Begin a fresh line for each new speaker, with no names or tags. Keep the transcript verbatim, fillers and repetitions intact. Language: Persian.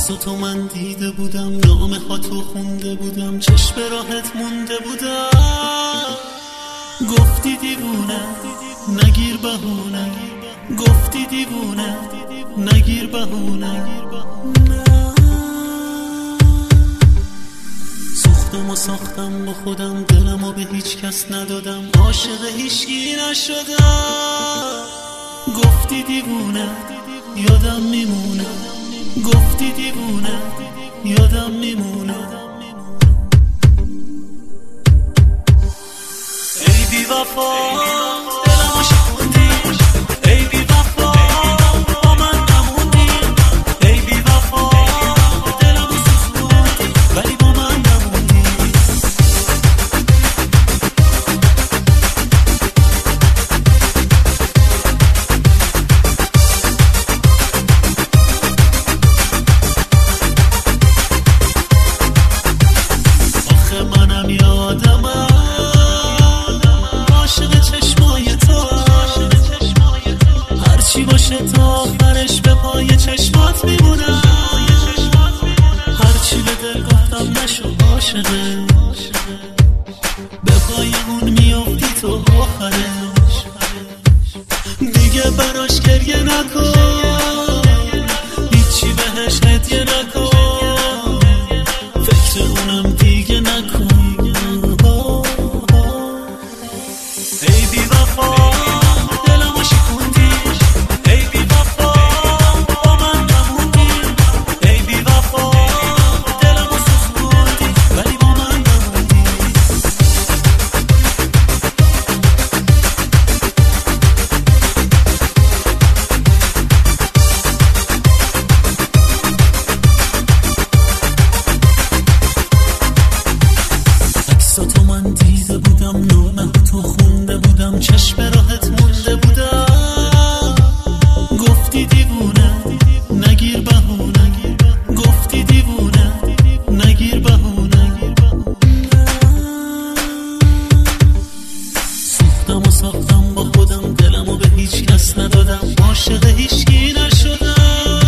تو من دیده بودم، نام هاتو خونده بودم، چشم راحت مونده بودم. گفتی دیوونه نگیر بهونه، گفتی دیوونه نگیر بهونه. سوختم و ساختم با خودم، دلمو به هیچ کس ندادم، عاشق هیچکی نشدم. گفتی دیوونه یادم میمونه، گفتی دیوونه یادم میمونه. ای بی وفا دلمو شکوندی، ای بی وفا با من نموندی، ای بی وفا دلمو سوزوندی ولی با من نموندی. منم یادمم عاشق چشمای تو، هرچی باشه تا آخرش به پای چشمات میمونم. هرچی به دل گفتم نشو عاشقه، به پای اون میافتی تو آخرش. دیگه براش گریه نکن، هیچی بهش هدیه نکن، فکر اونم دیگه نکن. ای بی وفا دلمو شکوندی، ای بی وفا با من نموندی، ای بی وفا دلمو سوزوندی ولی با من نموندی. عکساتو من دیده بودم، نامه تو خونده بودم، چشم راحت مونده بودم. گفتی دیوونه نگیر بهونه، گفتی دیوونه نگیر بهونه. سوختم و ساختم با خودم، دلمو به هیچ کس ندادم، عاشق هیچکی نشدم.